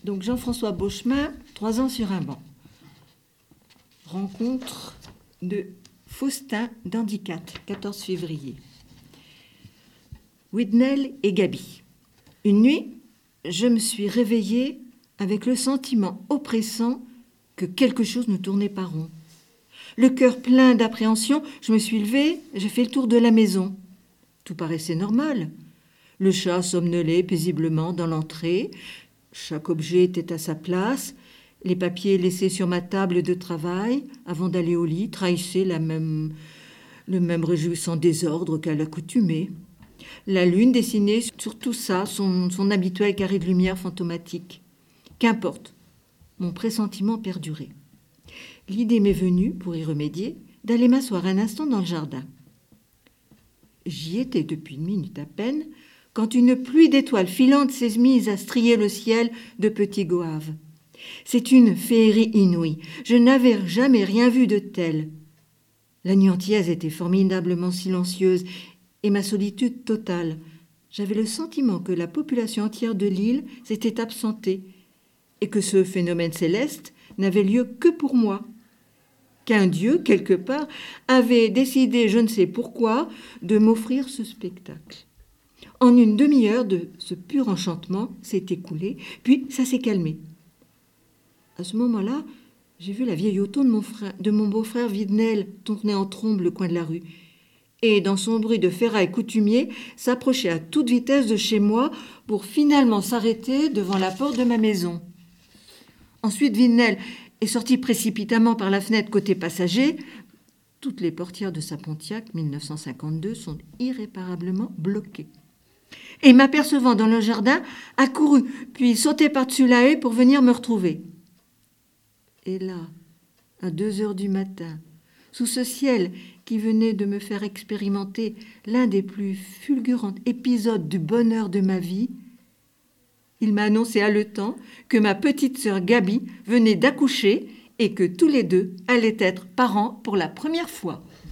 Donc Jean-François Beauchemin, 3 ans sur un banc. Rencontre de Faustin d'Andicat, 14 février. Widnel et Gaby. Une nuit, je me suis réveillée avec le sentiment oppressant que quelque chose nous tournait pas rond. Le cœur plein d'appréhension, je me suis levée, j'ai fait le tour de la maison. Tout paraissait normal. Le chat somnolait paisiblement dans l'entrée. Chaque objet était à sa place. Les papiers laissés sur ma table de travail avant d'aller au lit trahissaient le même réjouissant désordre qu'à l'accoutumée. La lune dessinait sur tout ça son habituel carré de lumière fantomatique. Qu'importe, mon pressentiment perdurait. L'idée m'est venue, pour y remédier, d'aller m'asseoir un instant dans le jardin. J'y étais depuis une minute à peine, quand une pluie d'étoiles filantes s'est mise à strier le ciel de petits goaves. C'est une féerie inouïe. Je n'avais jamais rien vu de tel. La nuit entière était formidablement silencieuse et ma solitude totale. J'avais le sentiment que la population entière de l'île s'était absentée et que ce phénomène céleste n'avait lieu que pour moi. Qu'un dieu, quelque part, avait décidé, je ne sais pourquoi, de m'offrir ce spectacle. En une demi-heure de ce pur enchantement s'est écoulé, puis ça s'est calmé. À ce moment-là, j'ai vu la vieille auto de mon beau-frère Widnel tourner en trombe le coin de la rue, et dans son bruit de ferraille coutumier, s'approcher à toute vitesse de chez moi pour finalement s'arrêter devant la porte de ma maison. Ensuite, Widnel est sorti précipitamment par la fenêtre côté passager. Toutes les portières de sa Pontiac 1952 sont irréparablement bloquées. Et m'apercevant dans le jardin, a couru, puis sauté par-dessus la haie pour venir me retrouver. Et là, à 2 heures du matin, sous ce ciel qui venait de me faire expérimenter l'un des plus fulgurants épisodes du bonheur de ma vie, il m'a annoncé haletant que ma petite sœur Gaby venait d'accoucher et que tous les deux allaient être parents pour la première fois.